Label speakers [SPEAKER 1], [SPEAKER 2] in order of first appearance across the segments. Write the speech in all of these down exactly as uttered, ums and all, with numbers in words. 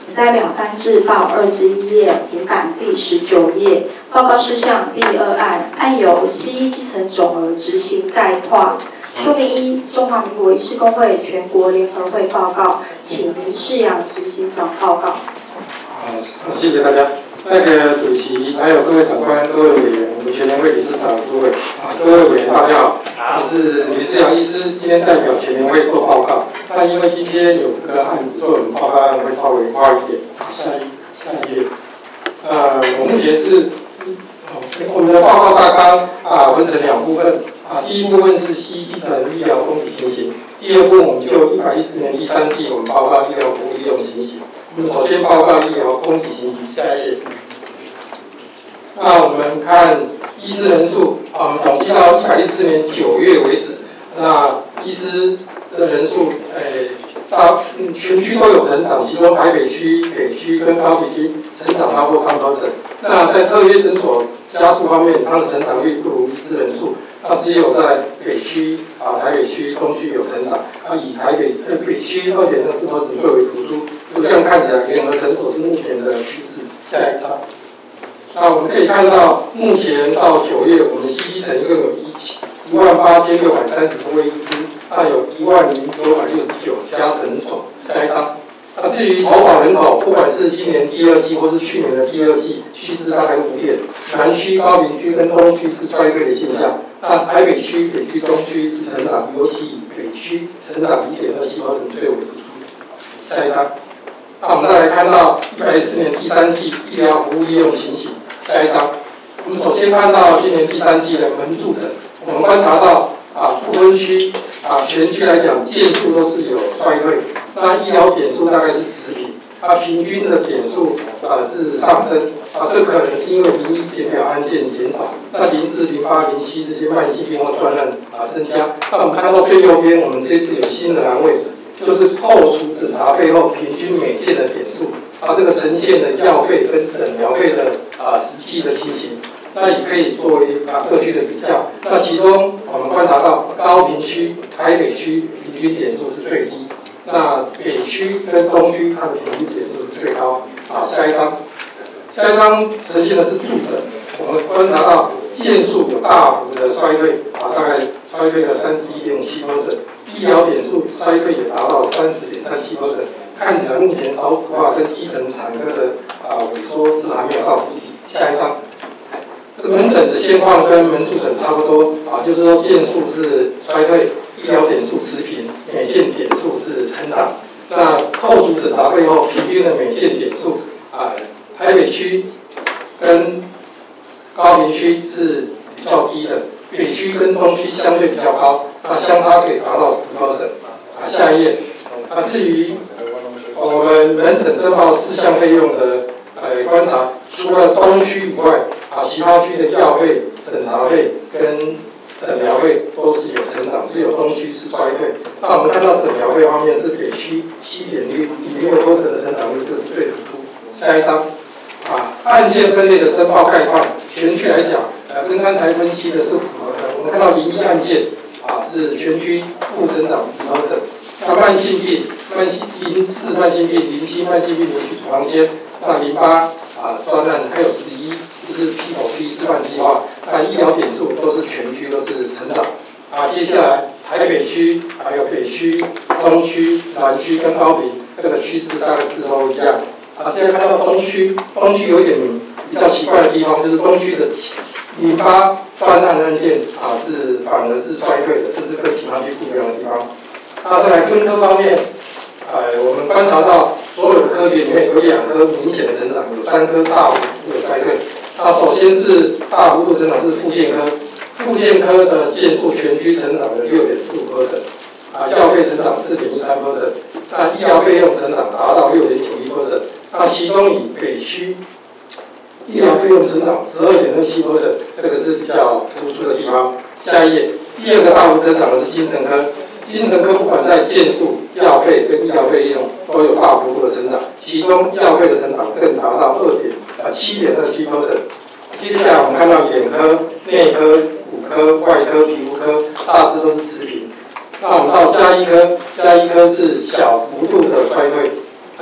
[SPEAKER 1] 代表单字报二之一页，平板第十九页。报告事项第二案，案由西医基层总额执行概况。说明一：中华民国医师公会全国联合会报告，请林世阳执行长报告。
[SPEAKER 2] 好，谢谢大家。那个主席，还有各位长官、各位委员，我们全联会理事长诸位，啊，各位委员大家好，我是林世阳医师，今天代表全联会做报告。那因为今天有这个案子，所以我们报告案会稍微快一点。下一下一页。呃，我目前是，我们的报告大纲啊分成两部分啊，第一部分是西医基层医疗供给情形，第二部分我们就一百一十年第三季我们报告医疗服务利用情形。我们首先报告医疗供给情形，下一页。那我们看医师人数啊，我们统计到一百一十四年九月为止，那医师的人数，诶、呃，大嗯全区都有成长，其中台北区、北区跟高屏区成长超过三 percent。那在特约诊所家数方面，它的成长率不如医师人数，那只有在北区啊、台北区、中区有成长，啊以台北呃北区二点二四 percent 最为突出。就这样看起来，联合诊所是目前的趋势。下一张。那我们可以看到，目前到九月，我们西基层一共有一一万八千六百三十位医师，那有一万零九百六十九家诊所。下一张。那至于投保人口，不管是今年第二季或是去年的第二季，趋势大概不变。南区、高屏区跟东区是衰退的现象，那台北区、北区、东区是成长，尤其以北区成长一点二七 percent 最为突出。下一张。那我们再来看到一百一十年第三季医疗服务利用情形。下一张，我们首先看到今年第三季的门驻诊，我们观察到啊，不分区啊，全区来讲件数都是有衰退，那医疗点数大概是持平，啊，平均的点数啊是上升，啊，这可能是因为零一检表案件减少，那零四、零八、零七这些慢性病或专案啊增加。那我们看到最右边，我们这次有新的栏位。就是扣除诊查费后平均每件的点数，它这个呈现的药费跟诊疗费的啊实际的情形，那也可以作为啊各区的比较。那其中我们观察到高屏区、台北区平均点数是最低，那北区跟东区它的平均点数是最高。啊，下一张，下一张呈现的是住诊，我们观察到件数有大幅的衰退，啊，大概衰退了三十一点五七 percent。医疗点数衰退也达到三十点三七 percent， 看起来目前少子化跟基层产科的啊萎缩是还没有到谷底。下一张，这门诊的现况跟门驻诊差不多啊，就是说件数是衰退，医疗点数持平，每件点数是成长。那扣除诊查费后，平均的每件点数啊，台北区跟高屏区是比较低的。北区跟东区相对比较高，那相差可以达到十 percent。啊，下一页。那至于我们门诊申报事项费用的呃观察，除了东区以外，啊，其他区的药费、诊查费跟诊疗费都是有成长，只有东区是衰退。那我们看到诊疗费方面是北区七点零六 percent 的成长率，这是最突出。下一张。啊，案件分类的申报概况，全区来讲，呃，跟刚才分析的是符合的。我们看到零一案件，啊，是全区负增长十 percent。那慢性病，慢性零四慢性病、零七慢性病连续处方签，那零八啊专案还有十一，就是 P 口 P 示范计划，那医疗点数都是全区都是成长。啊，接下来台北区、还有北区、中区、南区跟高屏，这个趋势大概是都一样。啊，接着看到东区，东区有一点比较奇怪的地方，就是东区的零八专案案件啊是反而是衰退的，这是跟其他区不一样的地方。那再来分科方面，呃，我们观察到所有的科别里面有两科明显的成长，有三科大幅度的衰退。那首先是大幅度成长是复健科，复健科的件数全区成长了六点四五 percent， 啊，药费成长四点一三 percent， 那医疗费用成长达到六点九一 percent。那其中以北区医疗费用成长十二点二七 percent， 这个是比较突出的地方。下一页，第二个大幅增长的是精神科，精神科不管在件数、药费跟医疗费用都有大幅度的成长，其中药费的成长更达到二点呃七点二七 percent。接下来我们看到眼科、内科、骨科、外科、皮肤科大致都是持平。那我们到家医科，家医科是小幅度的衰退。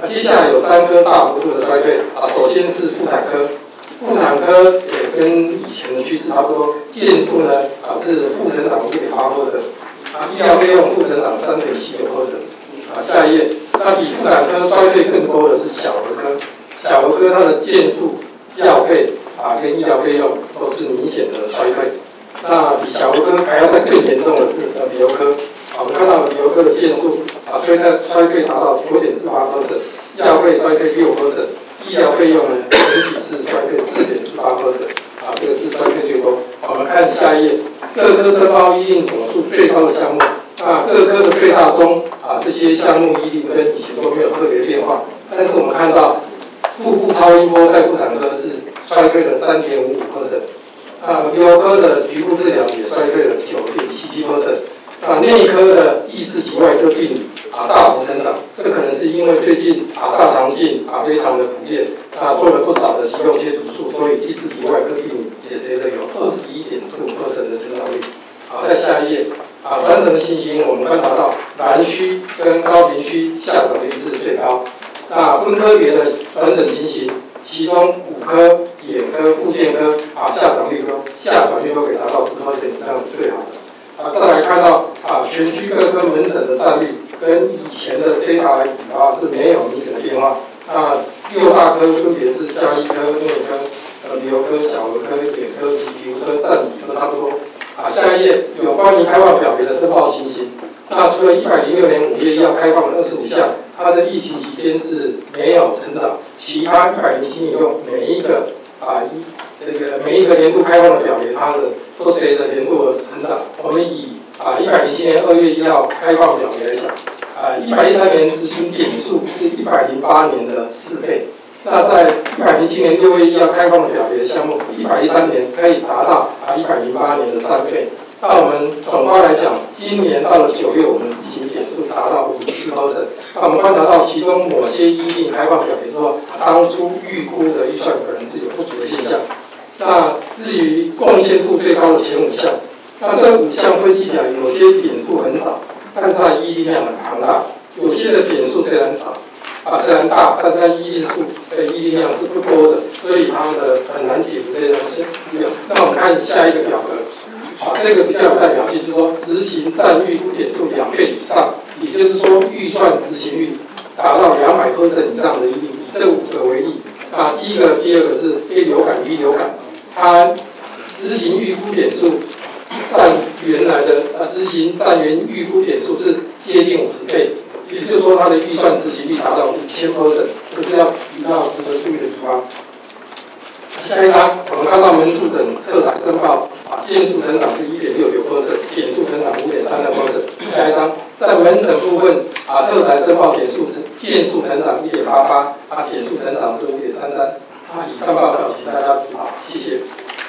[SPEAKER 2] 那接下来有三科大幅度的衰退啊，首先是妇产科，妇产科也跟以前的趋势差不多，件数呢啊是负成长 一点八 percent， 啊医疗费用负成长 三点七九 percent， 啊下一页，那比妇产科衰退更多的是小儿科，小儿科它的件数、药费啊跟医疗费用都是明显的衰退。那比小儿科还要再更严重的是耳鼻喉科，啊，我们看到耳鼻喉科的件数啊衰退衰退达到 九点四八 percent， 药费衰退 六 percent， 医疗费用呢整体是衰退 四点四八 percent， 啊，这个是衰退最多。我们看下一页，各科申报医令总数最高的项目，啊，各科的最大宗啊这些项目医令跟以前都没有特别的变化，但是我们看到腹部超音波在妇产科是衰退了 三点五五 percent。啊，耳鼻喉科的局部治疗也衰退了 九点七七 percent。啊，内科的意识及外科病理啊大幅成长，这可能是因为最近啊大肠镜啊非常的普遍，啊做了不少的息肉切除术，所以意识及外科病理也随着有 二十一点四五 percent 的成长率。好，在下一页啊，转诊的情形我们观察到南区跟高屏区下转率是最高。那分科别的转诊情形，其中骨科、眼科、复健科啊下转率都下转率都可以达到 百分之十 以上是最好的。啊，再来看到啊全区各科门诊的占率跟以前的 data 来比的话是没有明显的变化。啊，六大科分别是家医科、内科、耳鼻喉科、小儿科、眼科及皮肤科占比都差不多。啊，下一页有关于开放表别的申报情形。那除了一百零六年五月要开放的二十五项，它的疫情期间是没有成长，其他一百零七年用每一个啊一这个每一个年度开放的表别，它的都随着年度的成长。我们以啊一百零七年二月一号开放表别来讲，啊一百一十三年执行点数是一百零八年的四倍。那在一百零七年六月一号开放的表别的项目，一百一十三年可以达到啊一百零八年的三倍。那我们总括来讲，今年到了九月，我们执行点数达到 五十四 percent。那我们观察到其中某些医令开放表别之后，当初预估的预算可能是有不足的现象。那至于贡献度最高的前五项，那这五项分析起来，有些点数很少，但是它的医令量很庞大；有些的点数虽然少，啊虽然大，但是它医令数呃医令量是不多的，所以它的很难解读这些东西。那我们看下一个表格。啊，这个比较有代表性，就是说执行占预估点数两倍以上，也就是说预算执行率达到 百分之两百 以上的医令，以这五个为例。啊，第一个、第二个是 A 流感、B 流感，它执行预估点数占原来的呃执行占原预估点数是接近五十倍，也就是说它的预算执行率达到 五千 percent， 这是要比较值得注意的地方。下一张，我们看到门驻诊特采申报啊，件数成长是 一点六九 percent， 点数成长 五点三六 percent。下一张，在门诊部分啊，特采申报点数件数成长 一点八八，啊，点数成长是 五点三三。啊，以上报告请大家指导，谢谢。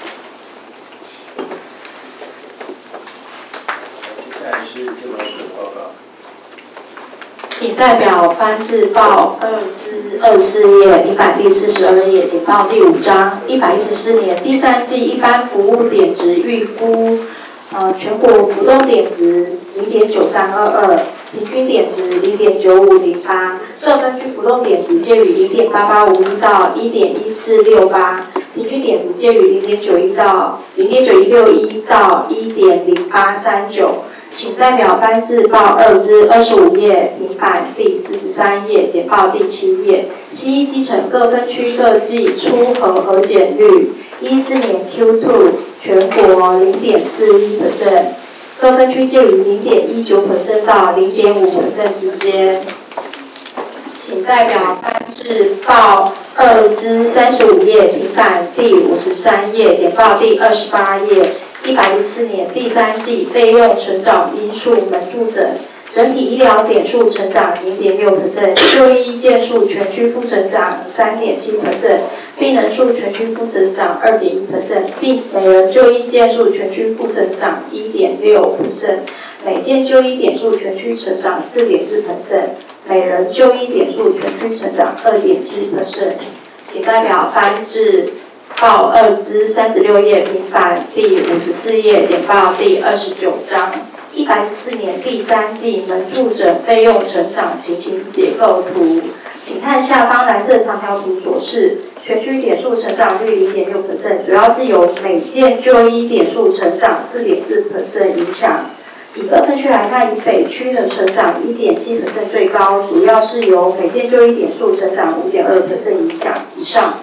[SPEAKER 3] 接下来是健保署报告。
[SPEAKER 1] 请代表翻至报二至二十四页，平板第四十二页，简报第五章，一百一十四年第三季一般服务点值预估，呃，全国浮动点值零点九三二二，平均点值零点九五零八，各分区浮动点值介于零点八八五一到一点一四六八，平均点值介于零点九一到零点九一六一到一点零八三九。请代表翻至报二至二十五页，平板第四十三页，简报第七页。西医基层各分区各季出核核检率，一四年 Q 二 全国 零点四一 percent， 各分区介于 零点一九 percent 到 零点五 percent 之间。请代表翻至报二至三十五页，平板第五十三页，简报第二十八页。一百一十四年第三季费用成长因素门驻诊，整体医疗点数成长 零点六 percent， 就医件数全区负成长 三点七 percent， 病人数全区负成长 二点一 percent， 并每人就医件数全区负成长 一点六 percent， 每件就医点数全区成长 四点四 percent， 每人就医点数全区成长 二点七 percent。请代表翻至报二至三十六页，平板第五十四页，简报第二十九章。一百一十四年第三季门驻诊费用成长情形结构图。 请看下方蓝色长条图所示，全区点数成长率 零点六 percent， 主要是由每件就医点数成长 四点四 percent 影响。以各分区来看，以北区的成长 一点七 percent 最高，主要是由每件就医点数成长 五点二 percent 影响。以上。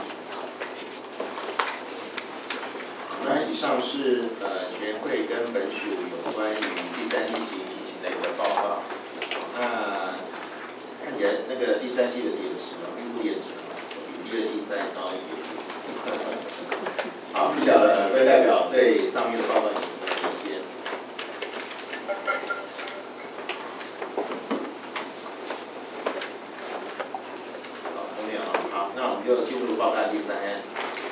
[SPEAKER 3] 那以上是呃全会跟本署有关于第三季经营情形的一个报告。那看起来那个第三季的点